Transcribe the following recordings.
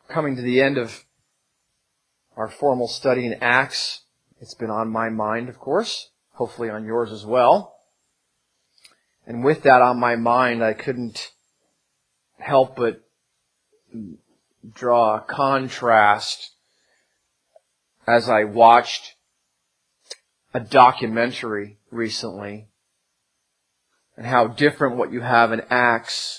coming to the end of our formal study in Acts. It's been on my mind, of course, hopefully on yours as well. And with that on my mind, I couldn't help but draw a contrast as I watched a documentary recently, and how different what you have in Acts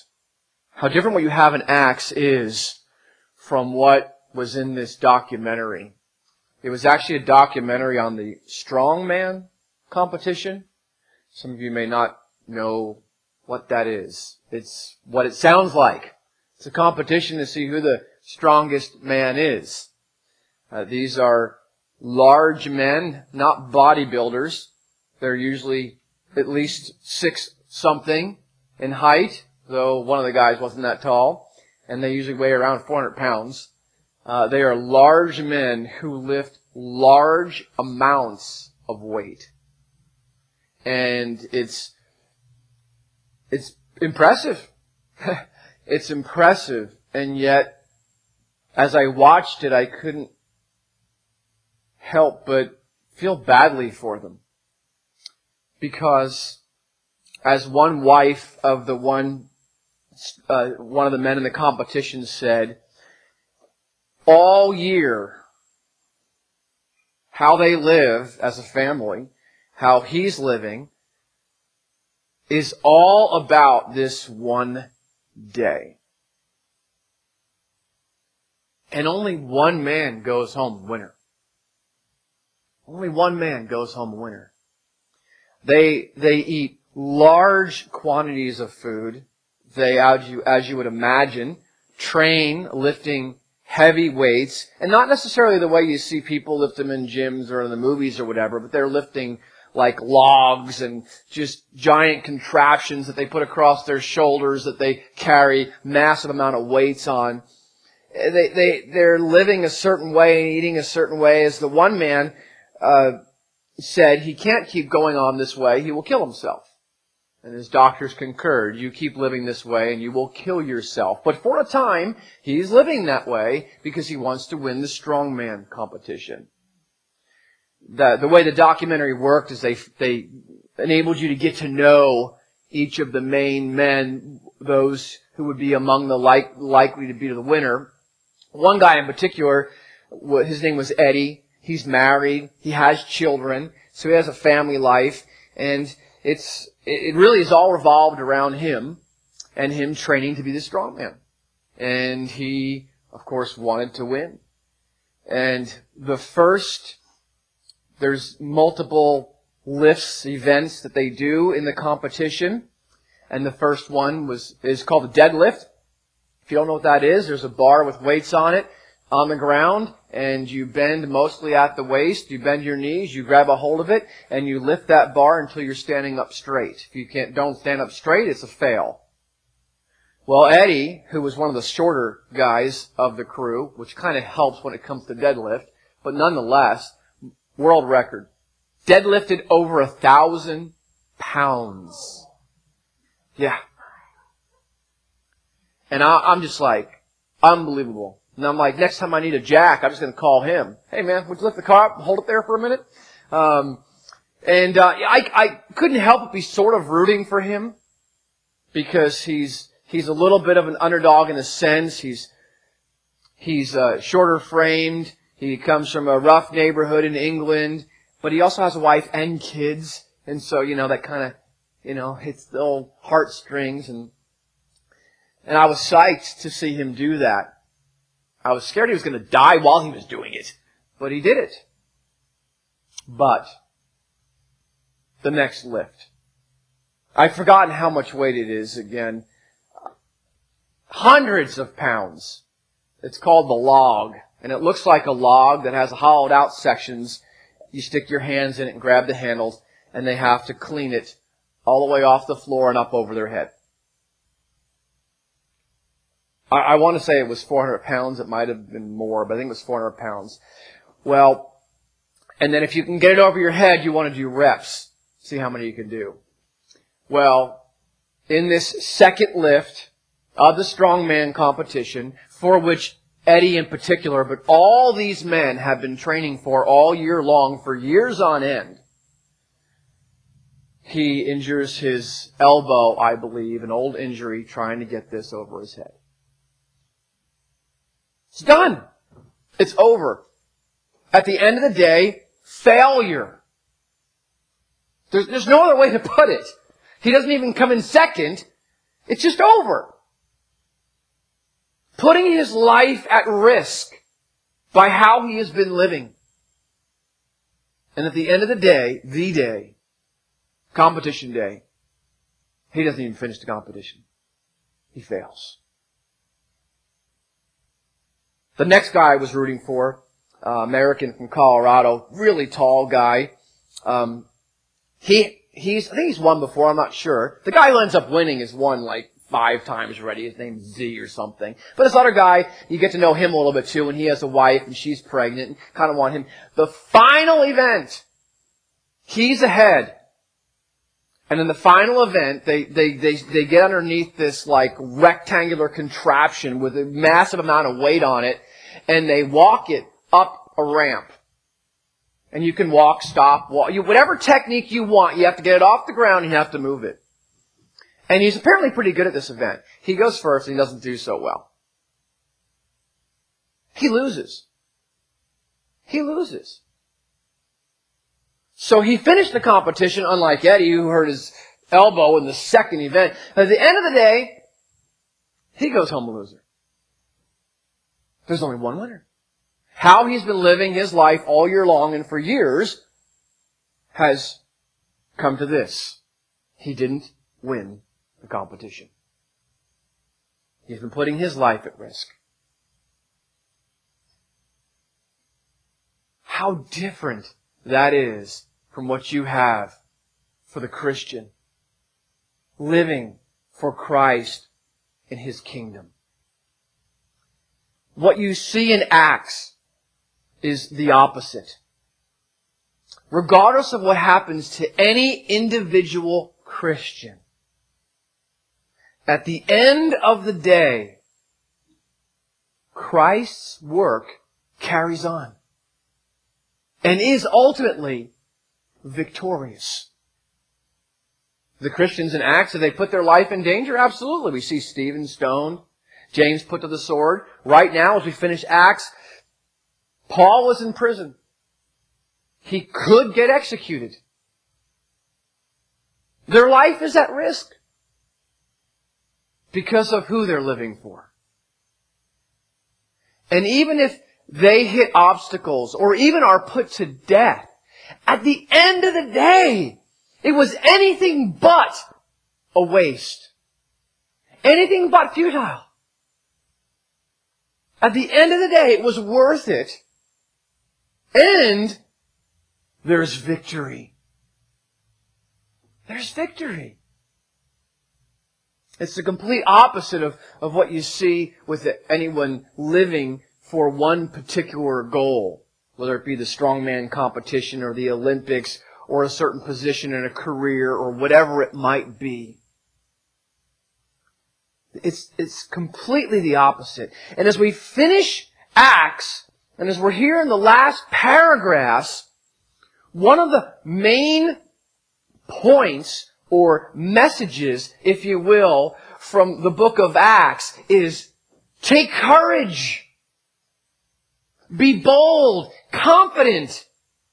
is from what was in this documentary. It was actually a documentary on the strongman competition. Some of you may not know what that is. It's what it sounds like. It's a competition to see who the strongest man is. These are large men, not bodybuilders. They're usually at least 6-something in height, though one of the guys wasn't that tall, and they usually weigh around 400 pounds. They are large men who lift large amounts of weight. And it's impressive. It's impressive, and yet, as I watched it, I couldn't help but feel badly for them. Because as one wife of the one of the men in the competition said, all year, how they live as a family, how he's living, is all about this one day. And only one man goes home winner. Only one man goes home winner. They eat large quantities of food. They, as you would imagine, train lifting heavy weights, and not necessarily the way you see people lift them in gyms or in the movies or whatever, but they're lifting like logs and just giant contraptions that they put across their shoulders that they carry massive amount of weights on. They're living a certain way and eating a certain way. As the one man said, he can't keep going on this way, he will kill himself. And his doctors concurred, you keep living this way and you will kill yourself. But for a time, he's living that way because he wants to win the strongman competition. The way the documentary worked is they enabled you to get to know each of the main men, those who would be among the likely to be the winner. One guy in particular, his name was Eddie. He's married. He has children. So he has a family life. And it really is all revolved around him and him training to be the strongman. And he, of course, wanted to win. And there's multiple lifts, events that they do in the competition. And the first one is called the deadlift. If you don't know what that is, there's a bar with weights on it on the ground, and you bend mostly at the waist, you bend your knees, you grab a hold of it, and you lift that bar until you're standing up straight. If you don't stand up straight, it's a fail. Well, Eddie, who was one of the shorter guys of the crew, which kind of helps when it comes to deadlift, but nonetheless, world record. Deadlifted over 1,000 pounds. Yeah. And I'm just like, unbelievable. And I'm like, next time I need a jack, I'm just going to call him. Hey man, would you lift the car up and hold it there for a minute? I couldn't help but be sort of rooting for him because he's a little bit of an underdog in a sense. He's shorter framed. He comes from a rough neighborhood in England, but he also has a wife and kids. And so, that kind of, hits the old heartstrings. And I was psyched to see him do that. I was scared he was going to die while he was doing it, but he did it. But the next lift. I've forgotten how much weight it is again. Hundreds of pounds. It's called the log, and it looks like a log that has hollowed out sections. You stick your hands in it and grab the handles, and they have to clean it all the way off the floor and up over their head. I want to say it was 400 pounds. It might have been more, but I think it was 400 pounds. Well, and then if you can get it over your head, you want to do reps. See how many you can do. Well, in this second lift of the strongman competition, for which Eddie in particular, but all these men have been training for all year long, for years on end. He injures his elbow, I believe, an old injury, trying to get this over his head. It's done. It's over. At the end of the day, failure. There's no other way to put it. He doesn't even come in second. It's just over. Putting his life at risk by how he has been living. And at the end of the day, competition day, he doesn't even finish the competition. He fails. The next guy I was rooting for, American from Colorado, really tall guy. I think he's won before, I'm not sure. The guy who ends up winning has won like 5 times already. His name's Z or something. But this other guy, you get to know him a little bit too, and he has a wife and she's pregnant and kind of want him. The final event, he's ahead. And in the final event, they get underneath this like rectangular contraption with a massive amount of weight on it, and they walk it up a ramp. And you can walk, stop, walk, whatever technique you want, you have to get it off the ground and you have to move it. And he's apparently pretty good at this event. He goes first and he doesn't do so well. He loses. So he finished the competition, unlike Eddie, who hurt his elbow in the second event. At the end of the day, he goes home a loser. There's only one winner. How he's been living his life all year long and for years has come to this. He didn't win the competition. He's been putting his life at risk. How different that is from what you have for the Christian. Living for Christ in His kingdom. What you see in Acts is the opposite. Regardless of what happens to any individual Christian, at the end of the day, Christ's work carries on and is ultimately victorious. The Christians in Acts, have they put their life in danger? Absolutely. We see Stephen stoned, James put to the sword. Right now, as we finish Acts, Paul was in prison. He could get executed. Their life is at risk because of who they're living for. And even if they hit obstacles or even are put to death, at the end of the day, it was anything but a waste. Anything but futile. At the end of the day, it was worth it. And there's victory. There's victory. It's the complete opposite of what you see with anyone living for one particular goal, whether it be the strongman competition or the Olympics or a certain position in a career or whatever it might be. It's completely the opposite. And as we finish Acts, and as we're here in the last paragraphs, one of the main points or messages, if you will, from the book of Acts is take courage. Be bold, confident.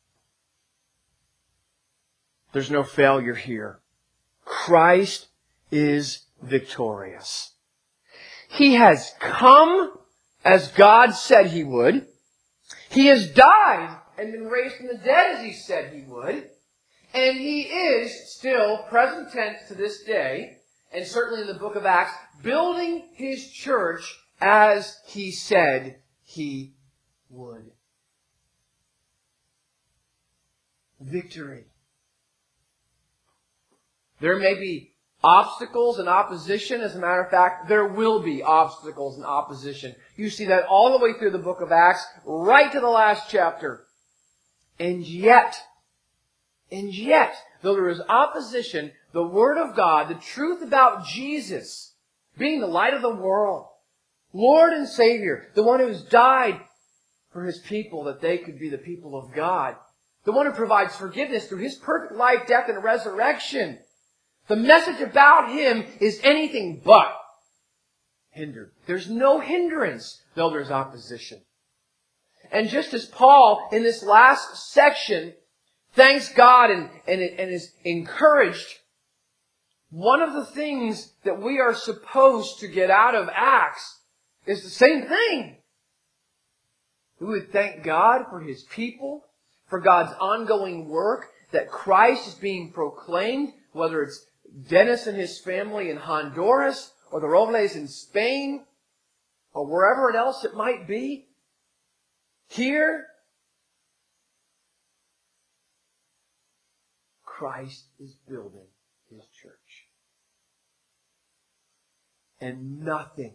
There's no failure here. Christ is victorious. He has come as God said He would. He has died and been raised from the dead as He said He would. And He is still, present tense to this day, and certainly in the book of Acts, building His church as He said He would. Victory. There may be obstacles and opposition. As a matter of fact, there will be obstacles and opposition. You see that all the way through the book of Acts, right to the last chapter. And yet, though there is opposition, the Word of God, the truth about Jesus, being the light of the world, Lord and Savior, the one who's died for His people that they could be the people of God, the one who provides forgiveness through His perfect life, death, and resurrection. The message about Him is anything but hindered. There's no hindrance, though there's opposition. And just as Paul, in this last section, thanks God and is encouraged, one of the things that we are supposed to get out of Acts is the same thing. We would thank God for His people, for God's ongoing work, that Christ is being proclaimed, whether it's Dennis and his family in Honduras, or the Robles in Spain, or wherever else it might be. Here, Christ is building His church. And nothing,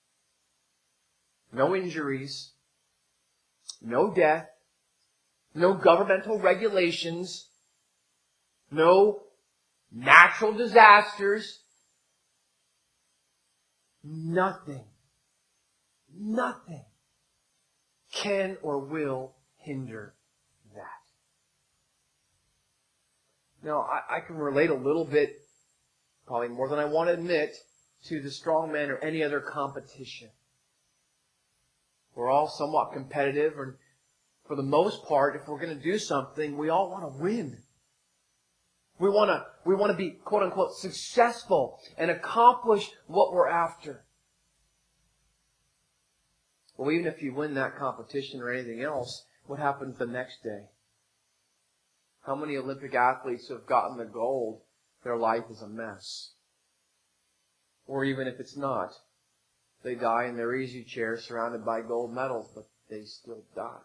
no injuries, no death, no governmental regulations, no natural disasters, nothing can or will hinder that. Now, I can relate a little bit, probably more than I want to admit, to the strongman or any other competition. We're all somewhat competitive, and for the most part, if we're going to do something, we all want to win. We want to be, quote unquote, successful and accomplish what we're after. Well, even if you win that competition or anything else, what happens the next day? How many Olympic athletes who have gotten the gold, their life is a mess? Or even if it's not, they die in their easy chair surrounded by gold medals, but they still die.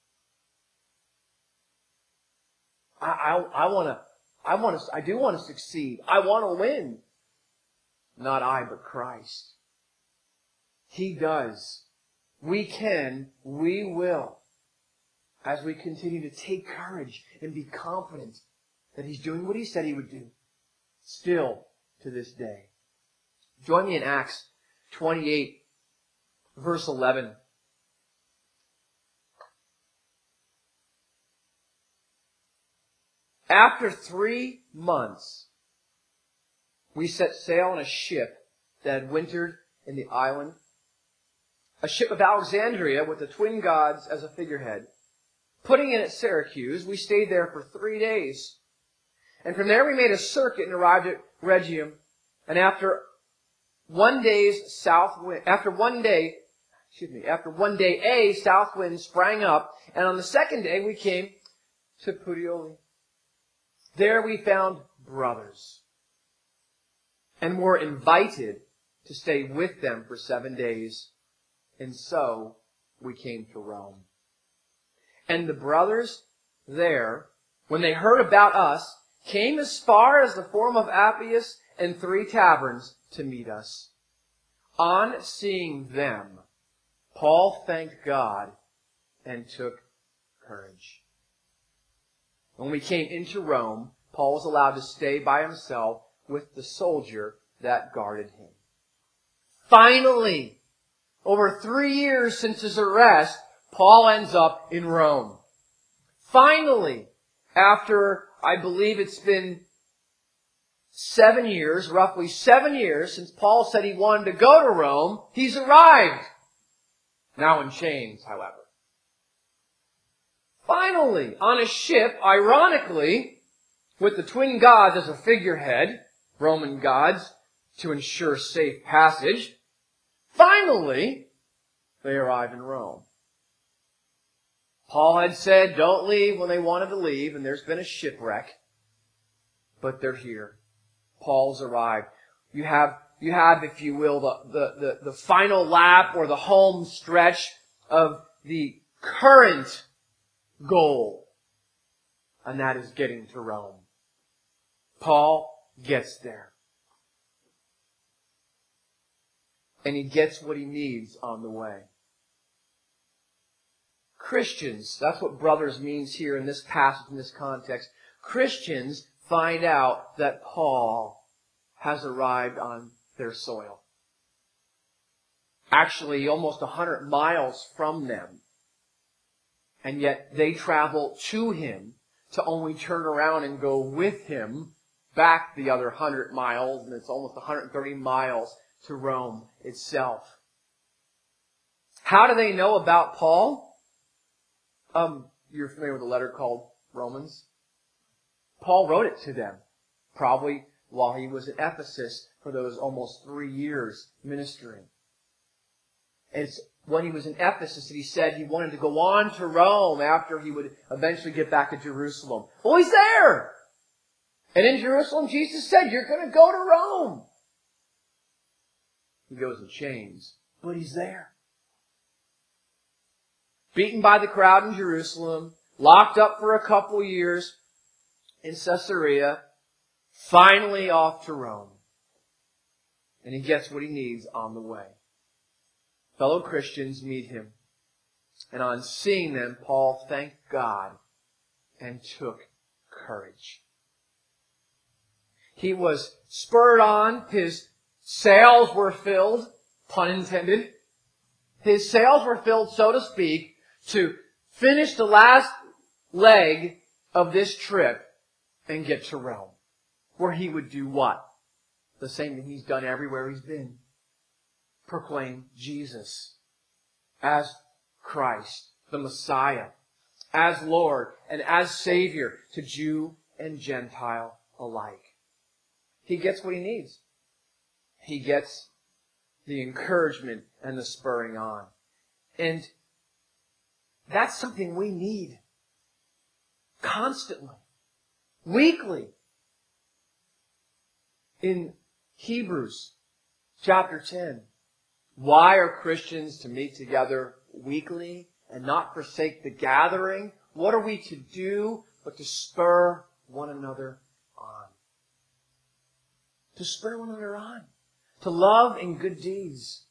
I do want to succeed. I want to win. Not I, but Christ. He does. We can, we will, as we continue to take courage and be confident that He's doing what He said He would do, still to this day. Join me in Acts 28, verse 11. After 3 months, we set sail on a ship that had wintered in the island, a ship of Alexandria with the twin gods as a figurehead. Putting in at Syracuse, we stayed there for 3 days. And from there we made a circuit and arrived at Rhegium. And after one day, a south wind sprang up. And on the second day, we came to Puteoli. There we found brothers and were invited to stay with them for 7 days. And so we came to Rome. And the brothers there, when they heard about us, came as far as the Forum of Appius and 3 taverns to meet us. On seeing them, Paul thanked God and took courage. When we came into Rome, Paul was allowed to stay by himself with the soldier that guarded him. Finally, over 3 years since his arrest, Paul ends up in Rome. Finally, after I believe it's been 7 years, roughly 7 years, since Paul said he wanted to go to Rome, he's arrived. Now in chains, however. Finally, on a ship, ironically, with the twin gods as a figurehead, Roman gods, to ensure safe passage, finally, they arrive in Rome. Paul had said, don't leave when they wanted to leave, and there's been a shipwreck. But they're here. Paul's arrived. You have, if you will, the final lap or the home stretch of the current goal. And that is getting to Rome. Paul gets there. And he gets what he needs on the way. Christians, that's what brothers means here in this passage, in this context. Christians find out that Paul has arrived on their soil. actually almost 100 miles from them. And yet they travel to him to only turn around and go with him back the other 100 miles, and it's almost 130 miles to Rome itself. How do they know about Paul? You're familiar with a letter called Romans? Paul wrote it to them, probably while he was at Ephesus for those almost 3 years ministering. It's when he was in Ephesus that he said he wanted to go on to Rome after he would eventually get back to Jerusalem. Well, he's there! And in Jerusalem, Jesus said, you're going to go to Rome. He goes in chains, but he's there. Beaten by the crowd in Jerusalem, locked up for a couple years in Caesarea, finally off to Rome. And he gets what he needs on the way. Fellow Christians meet him. And on seeing them, Paul thanked God and took courage. He was spurred on. His sails were filled, pun intended. His sails were filled, so to speak, to finish the last leg of this trip and get to Rome, where he would do what? The same thing he's done everywhere he's been. Proclaim Jesus as Christ, the Messiah, as Lord and as Savior to Jew and Gentile alike. He gets what he needs. He gets the encouragement and the spurring on. And that's something we need constantly, weekly. In Hebrews chapter 10, why are Christians to meet together weekly and not forsake the gathering? What are we to do but to spur one another on? To spur one another on. To love and good deeds.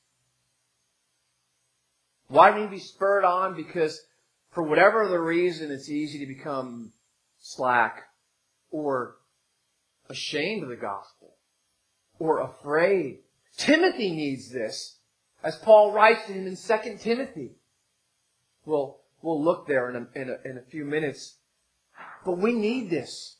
Why do we need to be spurred on? Because for whatever the reason, it's easy to become slack or ashamed of the gospel or afraid. Timothy needs this, as Paul writes to him in 2 Timothy. We'll look there in a few minutes. But we need this.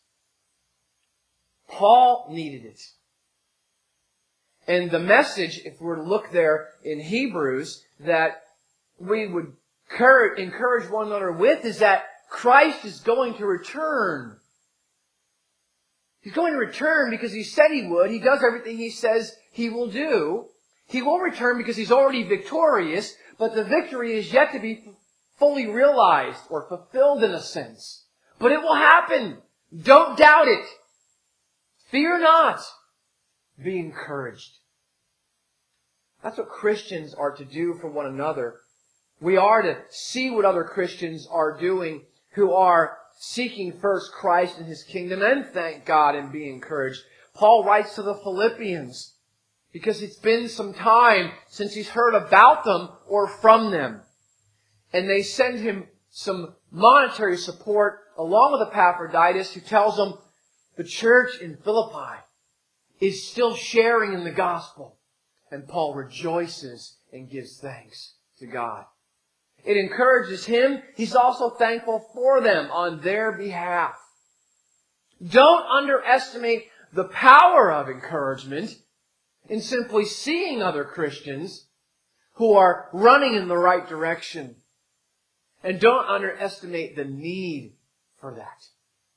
Paul needed it. And the message, if we're to look there in Hebrews, that we would encourage one another with is that Christ is going to return. He's going to return because He said He would. He does everything He says He will do. He will return because He's already victorious, but the victory is yet to be fully realized or fulfilled in a sense. But it will happen. Don't doubt it. Fear not. Be encouraged. That's what Christians are to do for one another. We are to see what other Christians are doing who are seeking first Christ and His kingdom and thank God and be encouraged. Paul writes to the Philippians because it's been some time since he's heard about them or from them. And they send him some monetary support along with Epaphroditus, who tells them the church in Philippi is still sharing in the gospel. And Paul rejoices and gives thanks to God. It encourages him. He's also thankful for them on their behalf. Don't underestimate the power of encouragement in simply seeing other Christians who are running in the right direction. And don't underestimate the need for that.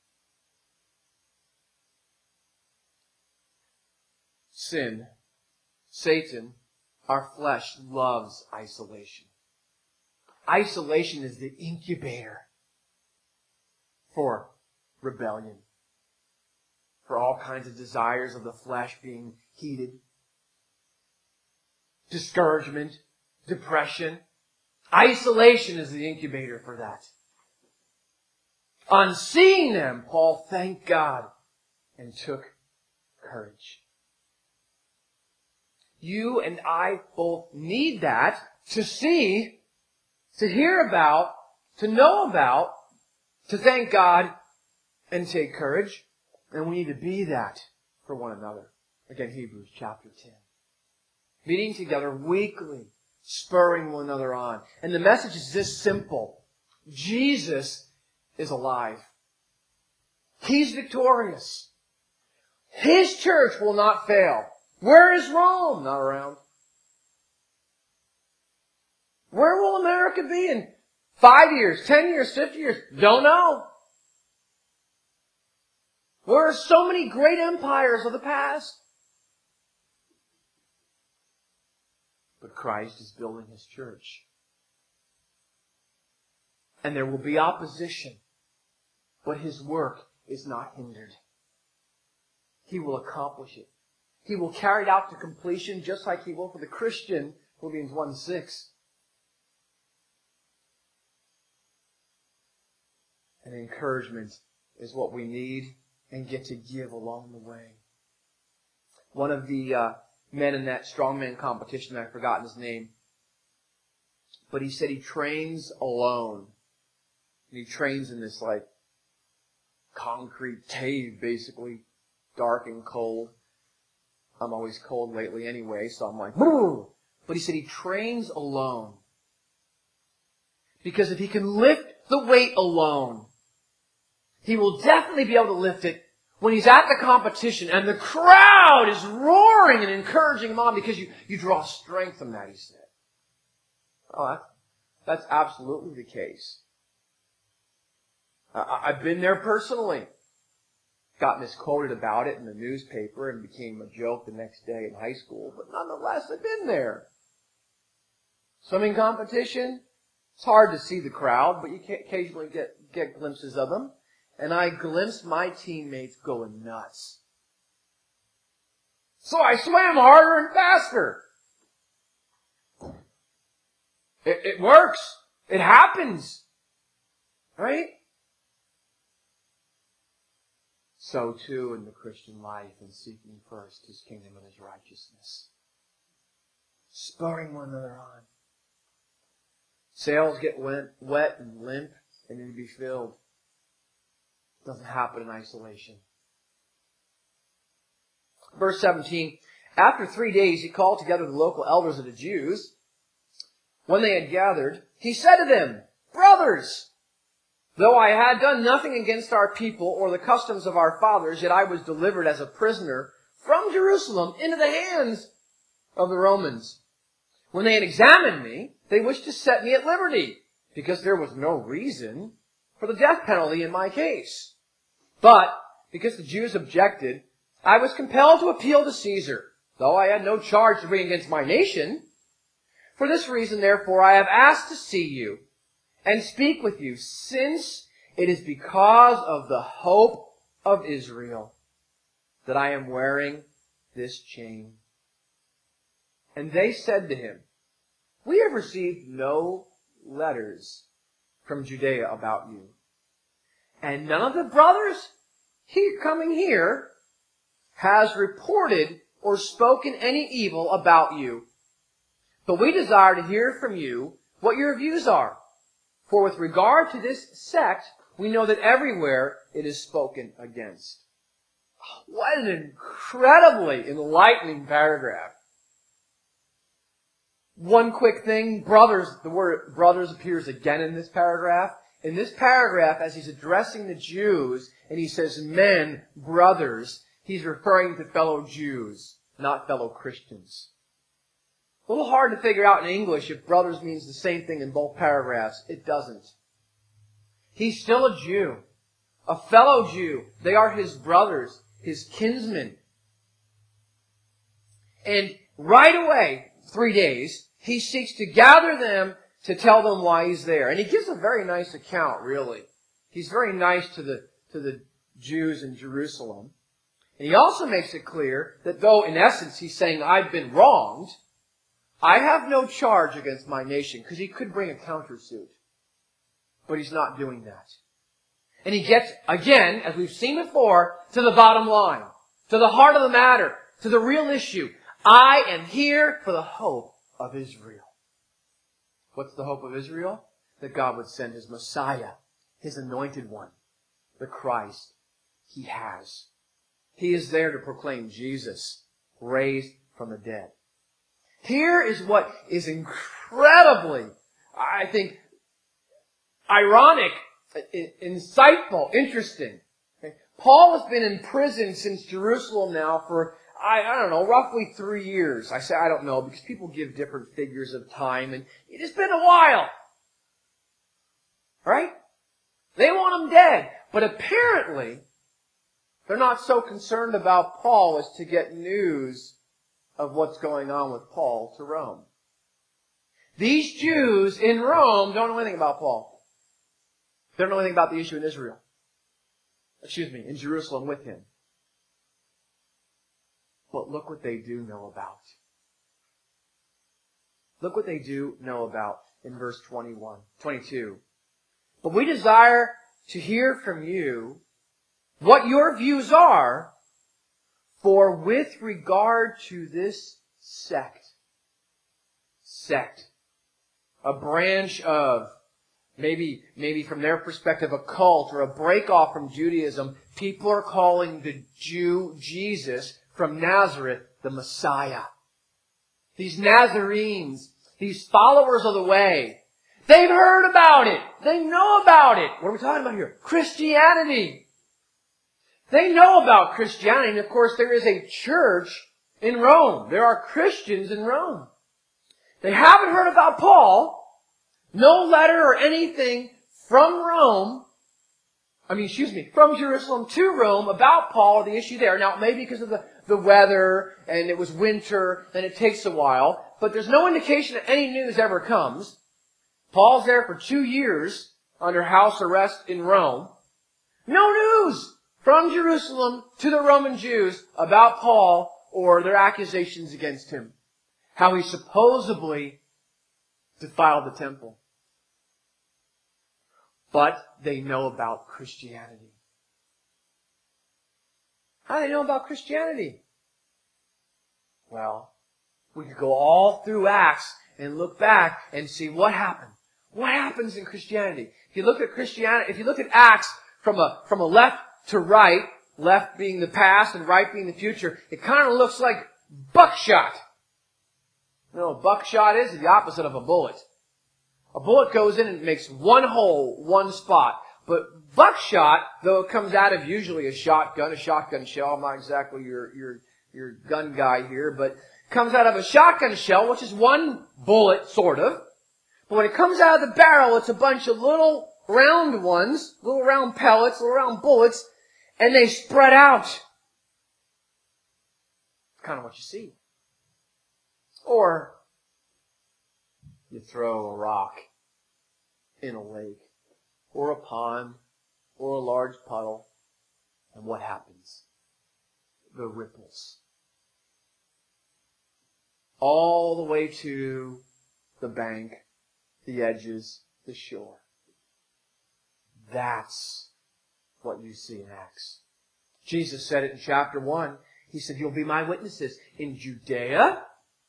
Sin, Satan, our flesh loves isolation. Isolation is the incubator for rebellion, for all kinds of desires of the flesh being heated, discouragement, depression. Isolation is the incubator for that. On seeing them, Paul thanked God and took courage. You and I both need that to see, to hear about, to know about, to thank God and take courage. And we need to be that for one another. Again, Hebrews chapter 10. Meeting together weekly, spurring one another on. And the message is this simple. Jesus is alive. He's victorious. His church will not fail. Where is Rome? Not around. Where will America be in 5 years, 10 years, 50 years? Don't know. There are so many great empires of the past. But Christ is building His church. And there will be opposition. But His work is not hindered. He will accomplish it. He will carry it out to completion just like He will for the Christian, Philippians 1:6. And encouragement is what we need and get to give along the way. One of the men in that strongman competition, I've forgotten his name, but he said he trains alone. And he trains in this like concrete cave, basically, dark and cold. I'm always cold lately anyway, so I'm like, boo! But he said he trains alone. Because if he can lift the weight alone, he will definitely be able to lift it when he's at the competition and the crowd is roaring and encouraging him on, because you draw strength from that, he said. Oh, that's absolutely the case. I've been there personally. Got misquoted about it in the newspaper and became a joke the next day in high school, but nonetheless, I've been there. Swimming competition, it's hard to see the crowd, but you can occasionally get glimpses of them. And I glimpsed my teammates going nuts. So I swam harder and faster. It works. It happens. Right? So too in the Christian life, in seeking first His kingdom and His righteousness. Spurring one another on. Sails get wet and limp and need to be filled. Doesn't happen in isolation. Verse 17, after 3 days He called together the local elders of the Jews. When they had gathered, He said to them, brothers, though I had done nothing against our people or the customs of our fathers, yet I was delivered as a prisoner from Jerusalem into the hands of the Romans. When they had examined me, they wished to set me at liberty, because there was no reason for the death penalty in my case. But, because the Jews objected, I was compelled to appeal to Caesar, though I had no charge to bring against my nation. For this reason, therefore, I have asked to see you and speak with you, since it is because of the hope of Israel that I am wearing this chain. And they said to him, we have received no letters from Judea about you. And none of the brothers coming here has reported or spoken any evil about you. But we desire to hear from you what your views are. For with regard to this sect, we know that everywhere it is spoken against. What an incredibly enlightening paragraph. One quick thing, brothers, the word brothers appears again in this paragraph. In this paragraph, as he's addressing the Jews, and he says men, brothers, he's referring to fellow Jews, not fellow Christians. A little hard to figure out in English if brothers means the same thing in both paragraphs. It doesn't. He's still a Jew, a fellow Jew. They are his brothers, his kinsmen. And right away, 3 days, he seeks to gather them to tell them why he's there. And he gives a very nice account, really. He's very nice to the Jews in Jerusalem. And he also makes it clear that though, in essence, he's saying, I've been wronged, I have no charge against my nation, because he could bring a countersuit. But he's not doing that. And he gets, again, as we've seen before, to the bottom line, to the heart of the matter, to the real issue. I am here for the hope of Israel. What's the hope of Israel? That God would send His Messiah, His anointed one, the Christ He has. He is there to proclaim Jesus, raised from the dead. Here is what is incredibly, I think, ironic, insightful, interesting. Okay? Paul has been in prison since Jerusalem now for, I don't know, roughly 3 years. I say I don't know because people give different figures of time, and it has been a while. Right? They want him dead. But apparently, they're not so concerned about Paul as to get news of what's going on with Paul to Rome. These Jews in Rome don't know anything about Paul. They don't know anything about the issue in Israel. In Jerusalem with him. But look what they do know about. Look what they do know about in verse 22. But we desire to hear from you what your views are, for with regard to this sect, a branch of, maybe from their perspective, a cult or a break-off from Judaism, people are calling the Jew Jesus from Nazareth the Messiah. These Nazarenes, these followers of the way, they've heard about it. They know about it. What are we talking about here? Christianity. They know about Christianity. And of course, there is a church in Rome. There are Christians in Rome. They haven't heard about Paul. No letter or anything from from Jerusalem to Rome about Paul or the issue there. Now, maybe because of the weather and it was winter and it takes a while, but there's no indication that any news ever comes. Paul's there for 2 years under house arrest in Rome. No news from Jerusalem to the Roman Jews about Paul or their accusations against him. How he supposedly defiled the temple. But they know about Christianity. How do they know about Christianity? Well, we could go all through Acts and look back and see what happened. What happens in Christianity? If you look at Acts from a left to right, left being the past and right being the future, it kind of looks like buckshot. You know what buckshot is? It's the opposite of a bullet. A bullet goes in and makes one hole, one spot. But buckshot, though it comes out of usually a shotgun shell, I'm not exactly your gun guy here, but comes out of a shotgun shell, which is one bullet, sort of. But when it comes out of the barrel, it's a bunch of little round ones, little round pellets, little round bullets, and they spread out. It's kind of what you see. Or you throw a rock in a lake, or a pond, or a large puddle, and what happens? The ripples. All the way to the bank, the edges, the shore. That's what you see in Acts. Jesus said it in chapter 1. He said, you'll be my witnesses in Judea,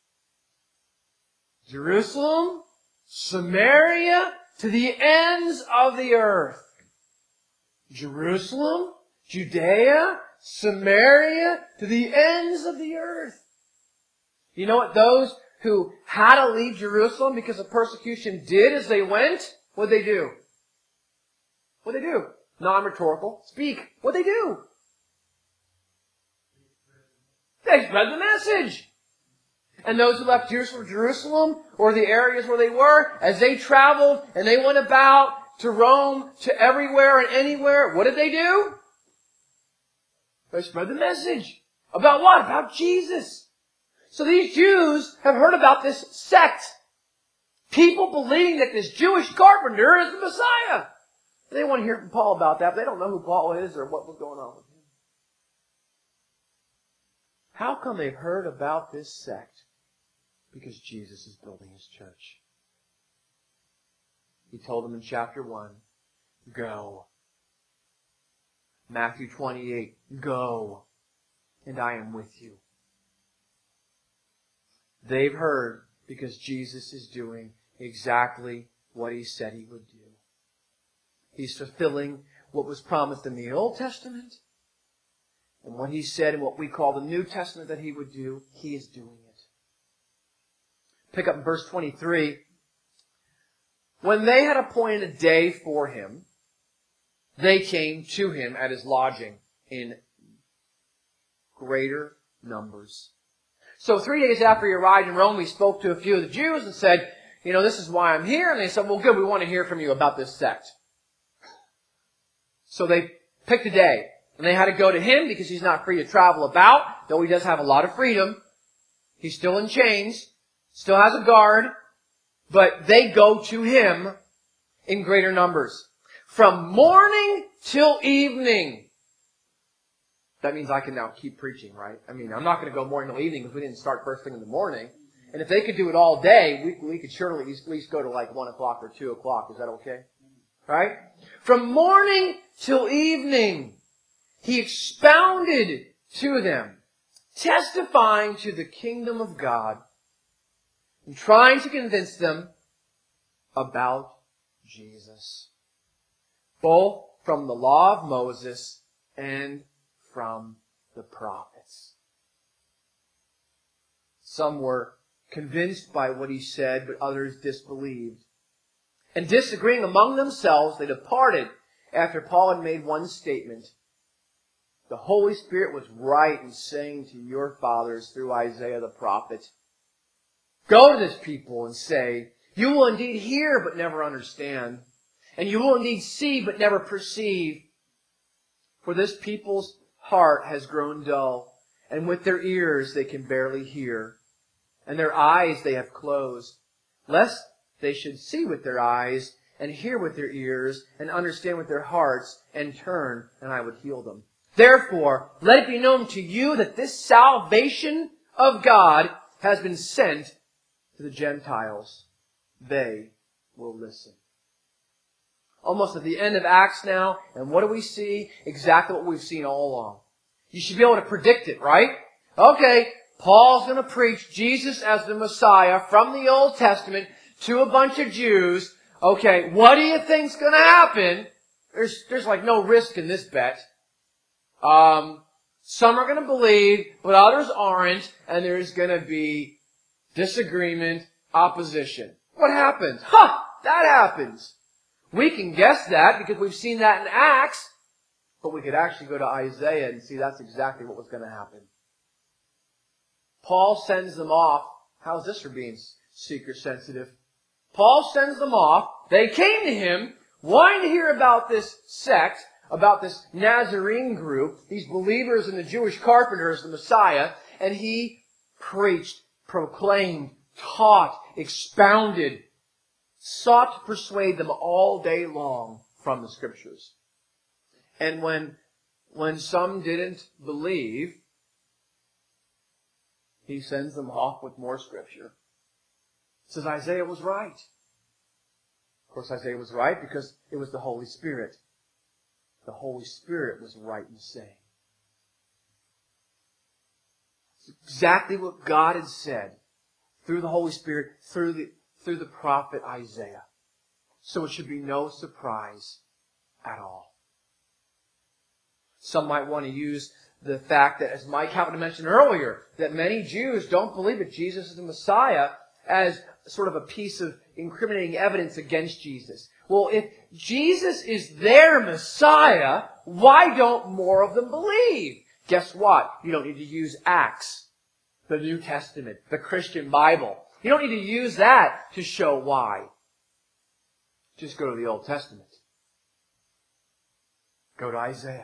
Jerusalem, Samaria, to the ends of the earth. Jerusalem, Judea, Samaria, to the ends of the earth. You know what those who had to leave Jerusalem because of persecution did as they went? What'd they do? What'd they do? Non-rhetorical. Speak. What'd they do? They spread the message. And those who left Jerusalem, or the areas where they were, as they traveled and they went about to Rome, to everywhere and anywhere, what did they do? They spread the message. About what? About Jesus. So these Jews have heard about this sect. People believing that this Jewish carpenter is the Messiah. They want to hear from Paul about that, but they don't know who Paul is or what was going on with him. How come they've heard about this sect? Because Jesus is building His church. He told them in chapter 1, go. Matthew 28, go, and I am with you. They've heard because Jesus is doing exactly what He said He would do. He's fulfilling what was promised in the Old Testament, and what He said in what we call the New Testament that He would do, He is doing it. Pick up in verse 23. When they had appointed a day for him, they came to him at his lodging in greater numbers. So 3 days after he arrived in Rome, he spoke to a few of the Jews and said, this is why I'm here. And they said, well, good, we want to hear from you about this sect. So they picked a day. And they had to go to him because he's not free to travel about, though he does have a lot of freedom. He's still in chains, still has a guard, but they go to him in greater numbers. From morning till evening. That means I can now keep preaching, right? I'm not going to go morning till evening because we didn't start first thing in the morning. And if they could do it all day, we could surely at least go to like 1 o'clock or 2 o'clock. Is that okay? Right? From morning till evening, he expounded to them, testifying to the kingdom of God and trying to convince them about Jesus, both from the law of Moses and from the prophets. Some were convinced by what he said, but others disbelieved. And disagreeing among themselves, they departed after Paul had made one statement. The Holy Spirit was right in saying to your fathers through Isaiah the prophet, go to this people and say, you will indeed hear but never understand, and you will indeed see but never perceive. For this people's heart has grown dull, and with their ears they can barely hear, and their eyes they have closed, lest they should see with their eyes, and hear with their ears, and understand with their hearts, and turn, and I would heal them. Therefore, let it be known to you that this salvation of God has been sent to the Gentiles. They will listen. Almost at the end of Acts now, and what do we see? Exactly what we've seen all along. You should be able to predict it, right? Okay, Paul's going to preach Jesus as the Messiah from the Old Testament to a bunch of Jews. Okay, what do you think's going to happen? There's like no risk in this bet. Some are going to believe, but others aren't, and there's going to be disagreement, opposition. What happens? That happens. We can guess that because we've seen that in Acts, but we could actually go to Isaiah and see that's exactly what was going to happen. Paul sends them off. How's this for being seeker sensitive? Paul sends them off. They came to him wanting to hear about this sect, about this Nazarene group, these believers in the Jewish carpenters, the Messiah, and he preached, proclaimed, taught, expounded, sought to persuade them all day long from the Scriptures. And when some didn't believe, he sends them off with more Scripture. Says Isaiah was right. Of course, Isaiah was right because it was the Holy Spirit. The Holy Spirit was right in saying. It's exactly what God had said through the Holy Spirit, through the prophet Isaiah. So it should be no surprise at all. Some might want to use the fact that, as Mike happened to mention earlier, that many Jews don't believe that Jesus is the Messiah as sort of a piece of incriminating evidence against Jesus. Well, if Jesus is their Messiah, why don't more of them believe? Guess what? You don't need to use Acts, the New Testament, the Christian Bible. You don't need to use that to show why. Just go to the Old Testament. Go to Isaiah.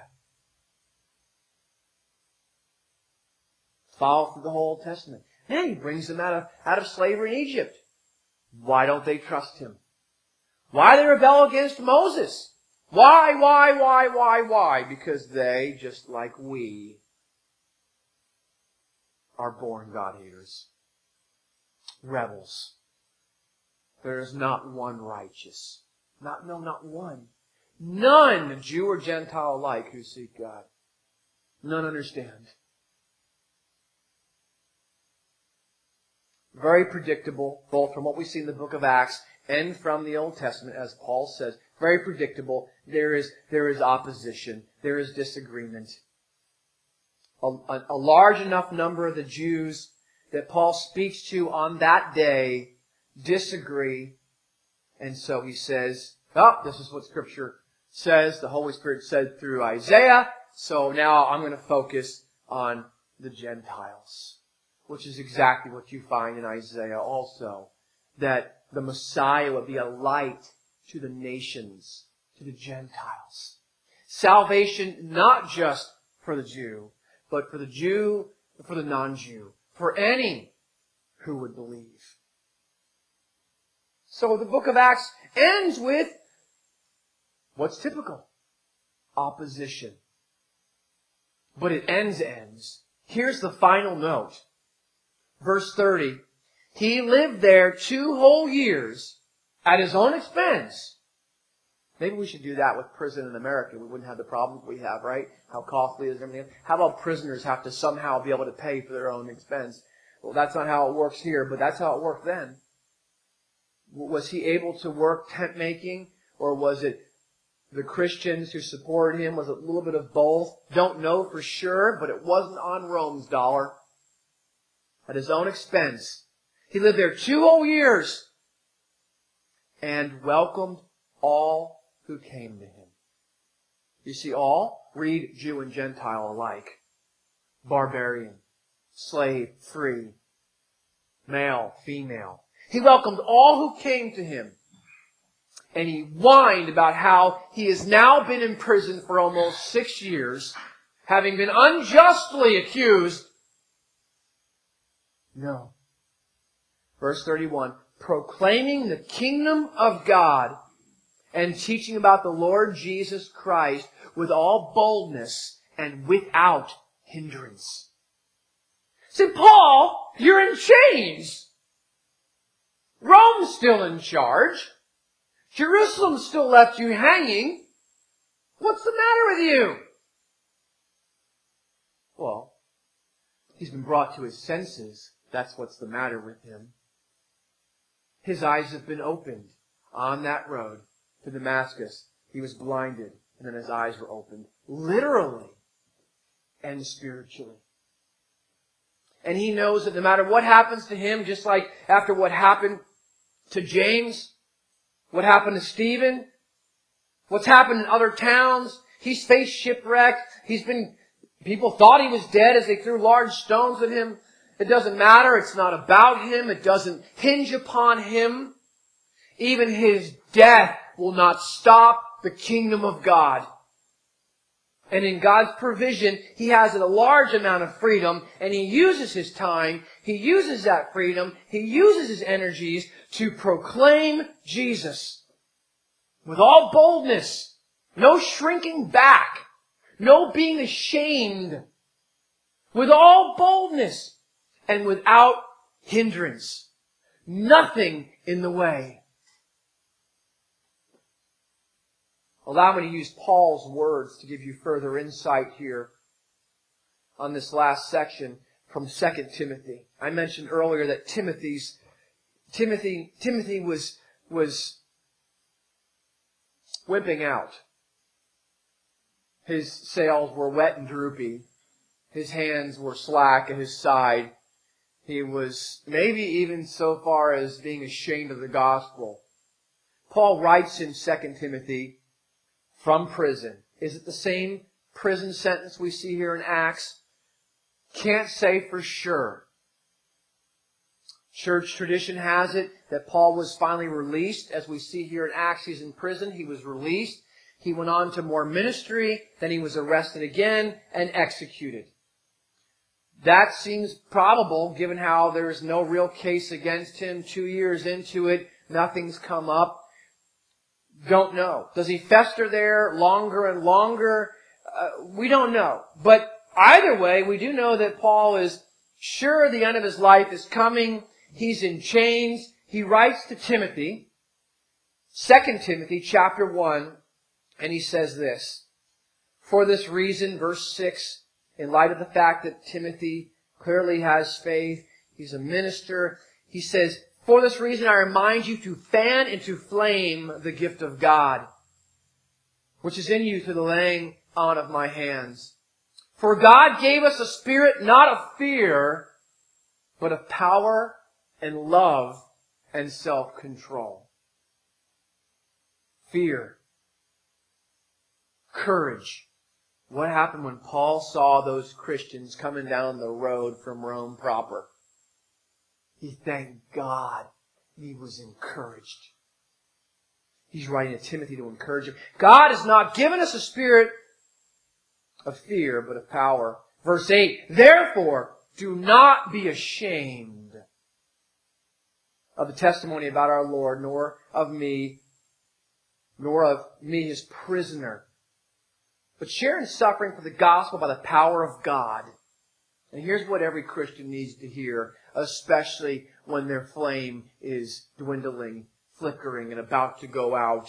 Follow through the whole Old Testament. And he brings them out of slavery in Egypt. Why don't they trust him? Why they rebel against Moses? Why? Because they, just like we, are born God-haters. Rebels. There is not one righteous. Not one. None, Jew or Gentile alike, who seek God. None understand. Very predictable, both from what we see in the book of Acts and from the Old Testament, as Paul says. Very predictable. There is opposition. There is disagreement. A large enough number of the Jews that Paul speaks to on that day disagree. And so he says, oh, this is what Scripture says. The Holy Spirit said through Isaiah. So now I'm going to focus on the Gentiles, which is exactly what you find in Isaiah also, that the Messiah would be a light to the nations, to the Gentiles. Salvation not just for the Jew, but for the Jew, for the non-Jew, for any who would believe. So the book of Acts ends with what's typical? Opposition. But it ends. Here's the final note. Verse 30. He lived there 2 whole years at his own expense. Maybe we should do that with prison in America. We wouldn't have the problems we have, right? How costly it is and everything. How about prisoners have to somehow be able to pay for their own expense? Well, that's not how it works here, but that's how it worked then. Was he able to work tent making? Or was it the Christians who supported him? Was it a little bit of both? Don't know for sure, but it wasn't on Rome's dollar. At his own expense. He lived there 2 whole years and welcomed all who came to him. You see, all? Read Jew and Gentile alike. Barbarian, slave, free, male, female. He welcomed all who came to him. And he whined about how he has now been in prison for almost 6 years, having been unjustly accused. No. Verse 31, proclaiming the kingdom of God and teaching about the Lord Jesus Christ with all boldness and without hindrance. See, Paul, you're in chains. Rome's still in charge. Jerusalem still left you hanging. What's the matter with you? Well, he's been brought to his senses. That's what's the matter with him. His eyes have been opened on that road to Damascus. He was blinded, and then his eyes were opened, literally and spiritually. And he knows that no matter what happens to him, just like after what happened to James, what happened to Stephen, what's happened in other towns, he's faced shipwreck. People thought he was dead as they threw large stones at him. It doesn't matter. It's not about him. It doesn't hinge upon him. Even his death will not stop the kingdom of God. And in God's provision, he has a large amount of freedom, and he uses his time, he uses that freedom, he uses his energies to proclaim Jesus with all boldness, no shrinking back, no being ashamed, with all boldness and without hindrance, nothing in the way. Allow me to use Paul's words to give you further insight here on this last section from 2 Timothy. I mentioned earlier that Timothy was wimping out. His sails were wet and droopy. His hands were slack at his side. He was maybe even so far as being ashamed of the gospel. Paul writes in 2 Timothy from prison. Is it the same prison sentence we see here in Acts? Can't say for sure. Church tradition has it that Paul was finally released. As we see here in Acts, he's in prison. He was released. He went on to more ministry. Then he was arrested again and executed. That seems probable given how there is no real case against him. 2 years into it, nothing's come up. Don't know. Does he fester there longer and longer? We don't know. But either way, we do know that Paul is sure the end of his life is coming. He's in chains. He writes to Timothy, 2 Timothy chapter 1, and he says this. For this reason, verse 6, in light of the fact that Timothy clearly has faith, he's a minister, he says, for this reason I remind you to fan into flame the gift of God, which is in you through the laying on of my hands. For God gave us a spirit not of fear, but of power and love and self-control. Fear. Courage. What happened when Paul saw those Christians coming down the road from Rome proper? He thanked God. He was encouraged. He's writing to Timothy to encourage him. God has not given us a spirit of fear, but of power. Verse 8, therefore, do not be ashamed of the testimony about our Lord, nor of me, his prisoner. But share in suffering for the gospel by the power of God. And here's what every Christian needs to hear, especially when their flame is dwindling, flickering, and about to go out.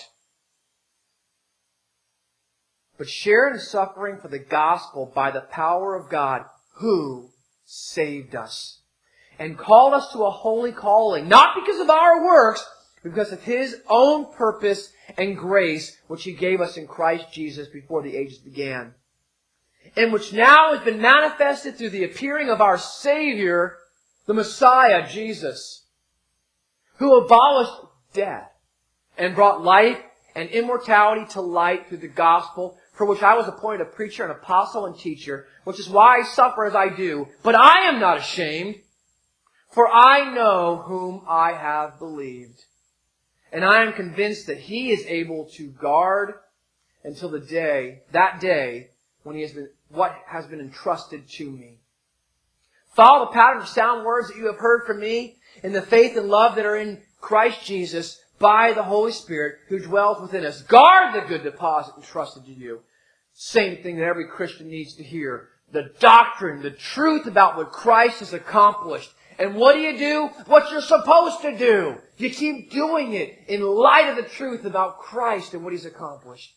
But share in suffering for the gospel by the power of God, who saved us and called us to a holy calling, not because of our works, but because of His own purpose and grace, which He gave us in Christ Jesus before the ages began, and which now has been manifested through the appearing of our Savior, the Messiah, Jesus, who abolished death and brought life and immortality to light through the gospel, for which I was appointed a preacher, an apostle, and teacher, which is why I suffer as I do. But I am not ashamed, for I know whom I have believed. And I am convinced that He is able to guard until that day when what has been entrusted to me. Follow the pattern of sound words that you have heard from me in the faith and love that are in Christ Jesus by the Holy Spirit who dwells within us. Guard the good deposit entrusted to you. Same thing that every Christian needs to hear. The doctrine, the truth about what Christ has accomplished. And what do? What you're supposed to do. You keep doing it in light of the truth about Christ and what He's accomplished.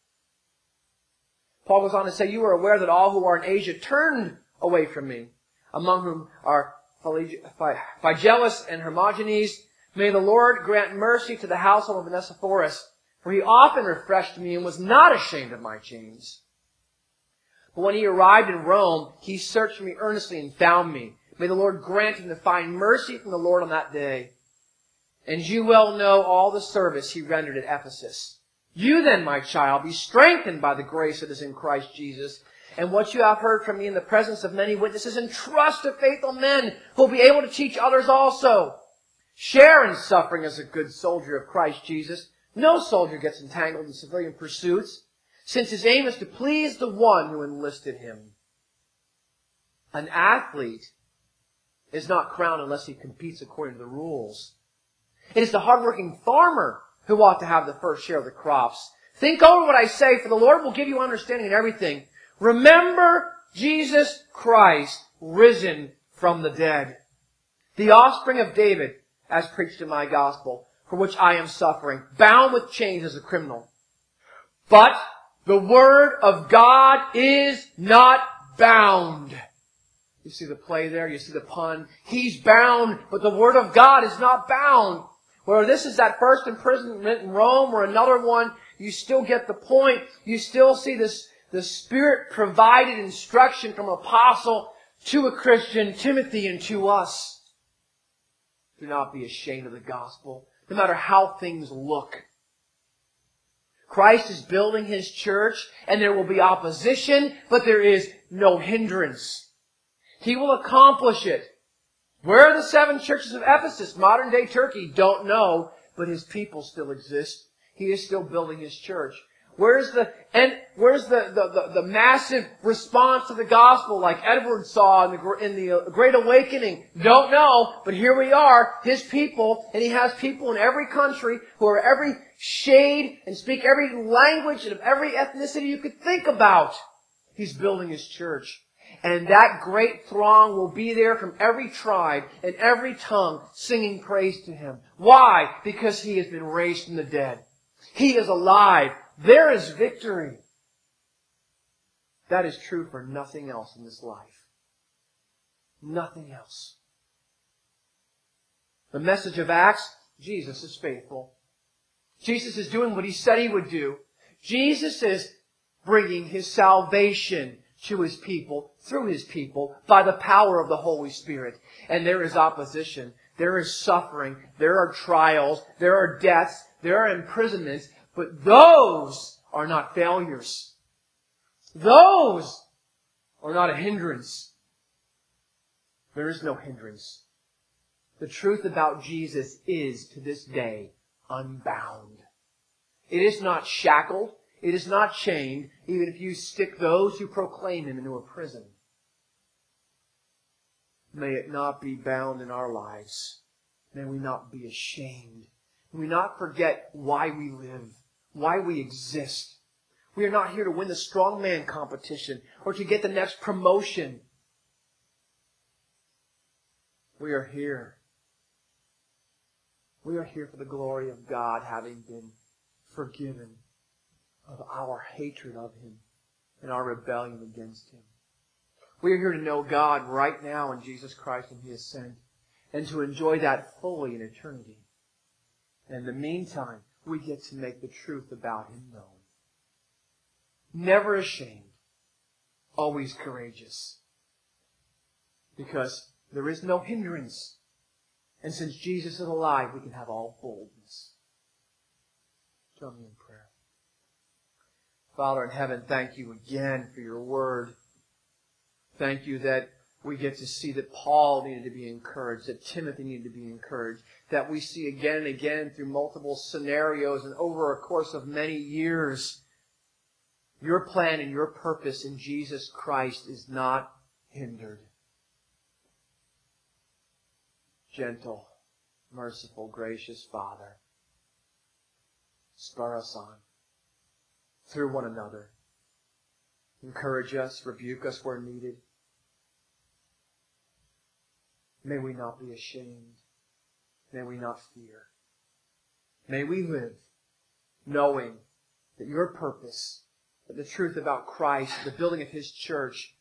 Paul goes on to say, you are aware that all who are in Asia turned away from me, among whom are Phygellus and Hermogenes. May the Lord grant mercy to the household of Onesiphorus, for he often refreshed me and was not ashamed of my chains. But when he arrived in Rome, he searched for me earnestly and found me. May the Lord grant him to find mercy from the Lord on that day. And you well know all the service he rendered at Ephesus. You then, my child, be strengthened by the grace that is in Christ Jesus. And what you have heard from me in the presence of many witnesses, entrust to faithful men who will be able to teach others also. Share in suffering as a good soldier of Christ Jesus. No soldier gets entangled in civilian pursuits, since his aim is to please the one who enlisted him. An athlete is not crowned unless he competes according to the rules. It is the hardworking farmer who ought to have the first share of the crops. Think over what I say, for the Lord will give you understanding in everything. Remember Jesus Christ, risen from the dead, the offspring of David, as preached in my gospel, for which I am suffering, bound with chains as a criminal. But the Word of God is not bound. You see the play there? You see the pun? He's bound, but the Word of God is not bound. Whether this is that first imprisonment in Rome or another one, you still get the point. You still see the Spirit provided instruction from apostle to a Christian, Timothy, and to us. Do not be ashamed of the gospel, no matter how things look. Christ is building His church, and there will be opposition, but there is no hindrance. He will accomplish it. Where are the 7 churches of Ephesus? Modern day Turkey? Don't know, but His people still exist. He is still building His church. Where's the massive response to the gospel like Edward saw in the Great Awakening? Don't know, but here we are, His people, and He has people in every country who are every shade and speak every language and of every ethnicity you could think about. He's building His church. And that great throng will be there from every tribe and every tongue singing praise to Him. Why? Because He has been raised from the dead. He is alive. There is victory. That is true for nothing else in this life. Nothing else. The message of Acts, Jesus is faithful. Jesus is doing what He said He would do. Jesus is bringing His salvation to His people, through His people, by the power of the Holy Spirit. And there is opposition. There is suffering. There are trials. There are deaths. There are imprisonments. But those are not failures. Those are not a hindrance. There is no hindrance. The truth about Jesus is, to this day, unbound. It is not shackled. It is not chained, even if you stick those who proclaim Him into a prison. May it not be bound in our lives. May we not be ashamed. May we not forget why we live, why we exist. We are not here to win the strongman competition or to get the next promotion. We are here. We are here for the glory of God, having been forgiven of our hatred of Him and our rebellion against Him. We are here to know God right now in Jesus Christ and He is sent, and to enjoy that fully in eternity. And in the meantime, we get to make the truth about Him known. Never ashamed, always courageous. Because there is no hindrance. And since Jesus is alive, we can have all boldness. Join me in prayer. Father in heaven, thank You again for Your word. Thank You that we get to see that Paul needed to be encouraged, that Timothy needed to be encouraged, that we see again and again through multiple scenarios and over a course of many years, Your plan and Your purpose in Jesus Christ is not hindered. Gentle, merciful, gracious Father, spur us on through one another. Encourage us, rebuke us where needed. May we not be ashamed. May we not fear. May we live knowing that Your purpose, that the truth about Christ, the building of His church,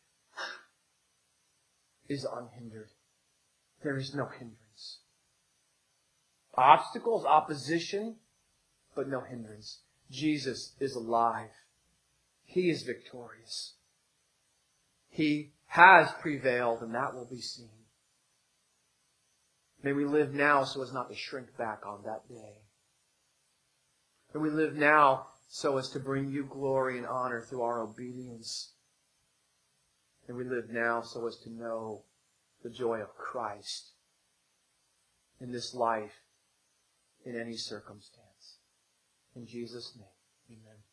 is unhindered. There is no hindrance. Obstacles, opposition, but no hindrance. Jesus is alive. He is victorious. He has prevailed, and that will be seen. May we live now so as not to shrink back on that day. May we live now so as to bring You glory and honor through our obedience. May we live now so as to know the joy of Christ in this life, in any circumstance. In Jesus' name, amen.